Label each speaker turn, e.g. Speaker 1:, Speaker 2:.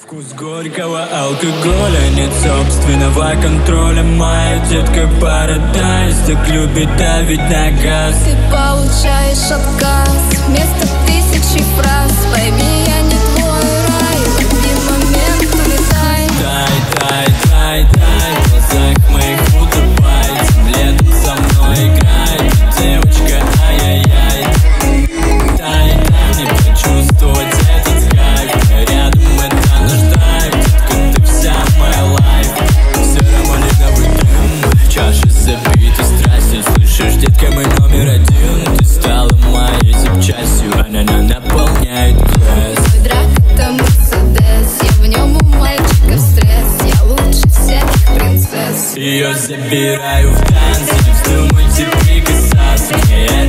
Speaker 1: Вкус горького алкоголя, нет собственного контроля. Моя детка парадайз, так любит давить на газ.
Speaker 2: Ты получаешь отказ вместо тысячи фраз. Пойми, я не твой рай, в один момент улетай.
Speaker 1: Дай, в глазах моих утопает. Летом со мной играет девочка, ай-яй-яй. Дай мне почувствовать этот кайф. Рядом это наш драйв, детка, ты вся моя лайф. Все равно ледовый дым, чаши забиты страстью. Слышишь, детка, мой номер один. Ты стала моей запчастью, она наполняет глаз.
Speaker 2: Мой драк — это Мерседес, я в нем у мальчика стресс. Я лучше всех принцесс.
Speaker 1: Ее забираю в танцы, не вздумайте прикасаться.